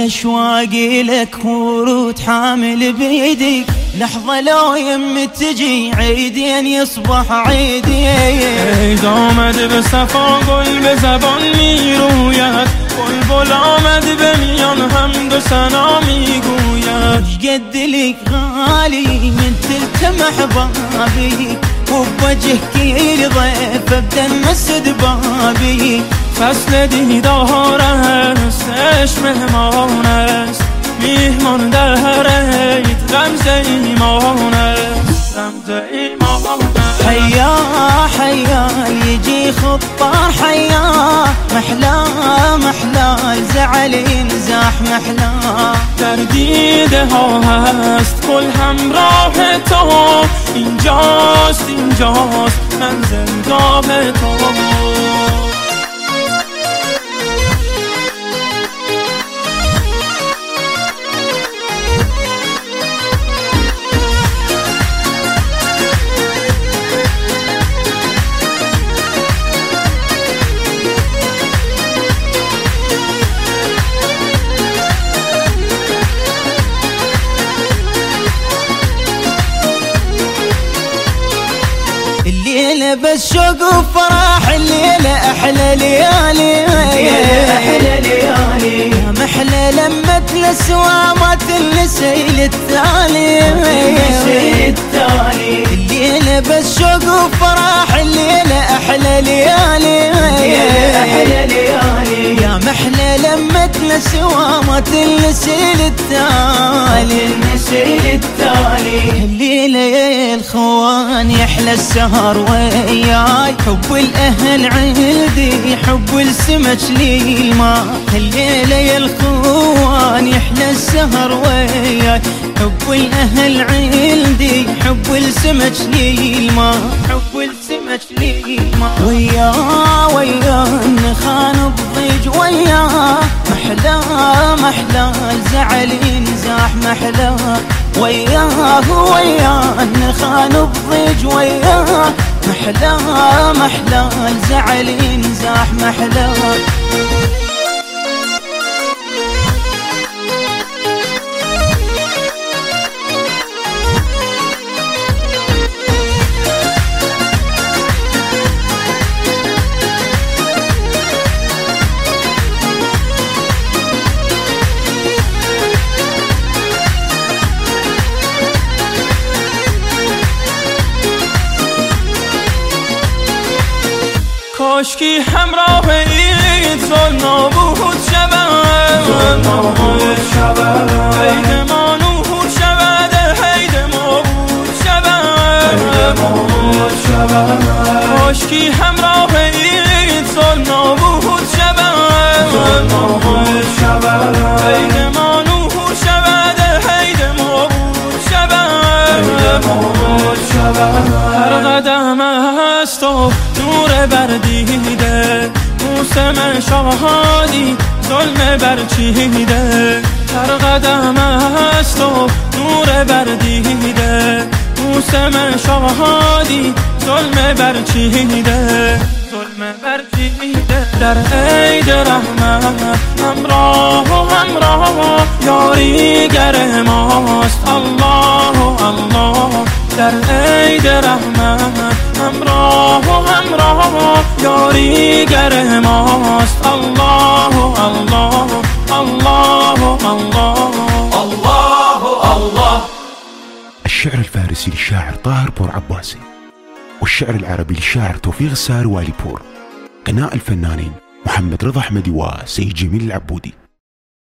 أشواقي لك ورود حامل بيدي، لحظة لو يم تجي عيدين يصبح عيدي. عيد آمد به صفا گل به زبان میروید، بلبل آمد به میان حمد و ثنا میگوید. قد لك غالي من تلتمح بابي، وبوجهك ضيف ابدا مسد بابي. فصل دیدار است عشق مهمان است، میهمان در عید رمز ایمان است، رمز ایمان است. حیا حیا يجي خطار حیا، محلا محلا الزعل ينزاح محلا. در دیده ها هست گل همراه تو، اینجاست اینجاست منزلگاه تو. الليلة بس شوق وفرح، الليلة أحلى ليالي، أحلى ليالي. يا محلى لما تلسوا ما تلسيل التالي، الليلة بس شوق وفرح، الليلة أحلى ليالي، أحلى ليالي. يا محلى لما تلسوا ما تلسيل التالي، الليلة يا الخوان يحلى السهر وياي، حب الأهل عندي حب السمك للماء. الليلة يا الخوان يحلى السهر وياي، حب الأهل عندي حب السمك للماء، حب السمك للماء. ويا النخان الضيج ويا، محلا محلا الزعل ينزاح محلا. ويا النخان الضيج ويا، محلا محلا الزعل ينزاح محلا. کاشکی همراه عید ظلم نابود شود، عید ما نور شود، عید ما بود شود. کاشکی همراه عید ظلم نابود شود، عید ما نور شود، عید ما بود شود. هر قدم است و نور بردیده، موسم شادی ظلم برچیده. هر قدم است و نور بردیده، موسم شادی ظلم برچیده، ظلم برچیده. در عید رحمت همراه یاریگر ماست الله الله. در عید رحمت همراه یاریگر ماست الله الله الله الله الله الله. الشعر الفارسي للشاعر طاهر بور عباسي، والشعر العربي للشاعر توفيق السار والي بور. غناء الفنانين محمد رضا أحمدي وسيد جميل العبودي.